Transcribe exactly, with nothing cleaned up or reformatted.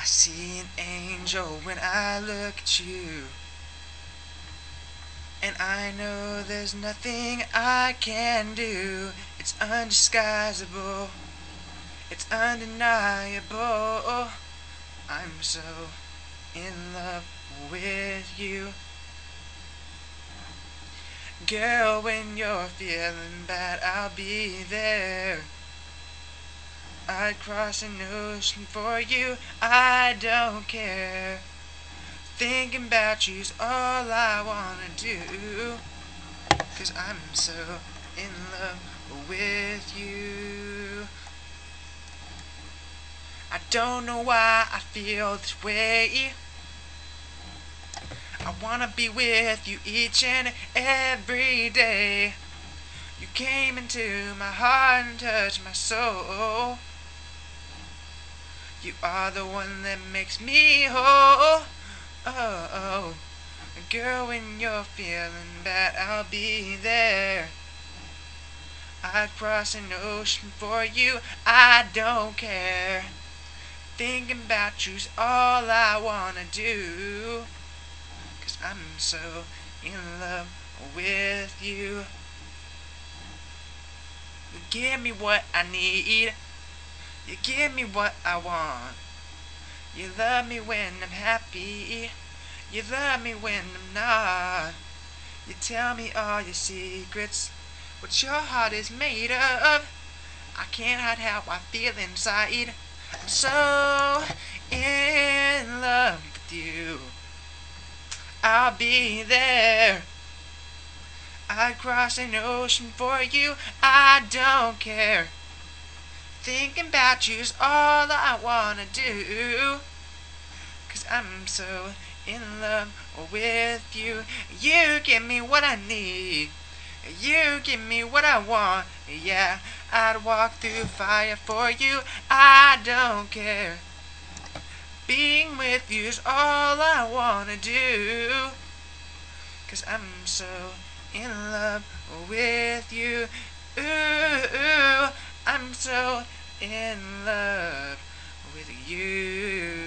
see an angel when I look at you, and I know there's nothing I can do. It's undisguisable, it's undeniable. I'm so in love with you. Girl, when you're feeling bad, I'll be there. I'd cross an ocean for you, I don't care. Thinking about you's all I wanna do, 'cause I'm so in love with you. I don't know why I feel this way. I wanna be with you each and every day. You came into my heart and touched my soul. You are the one that makes me whole. Oh, oh. Girl, when you're feeling bad, I'll be there. I'd cross an ocean for you, I don't care. Thinking about you's all I wanna do, 'cause I'm so in love with you. You give me what I need, you give me what I want. You love me when I'm happy, you love me when I'm not. You tell me all your secrets, what your heart is made of. I can't hide how I feel inside. I'm so in love with you. I'll be there. I'd cross an ocean for you, I don't care. Thinking about you's all I wanna do, 'cause I'm so in love with you. You give me what I need, you give me what I want. Yeah, I'd walk through fire for you, I don't care. Being with you's all I wanna do, 'cause I'm so in love with you. Ooh, ooh, I'm so in love with you.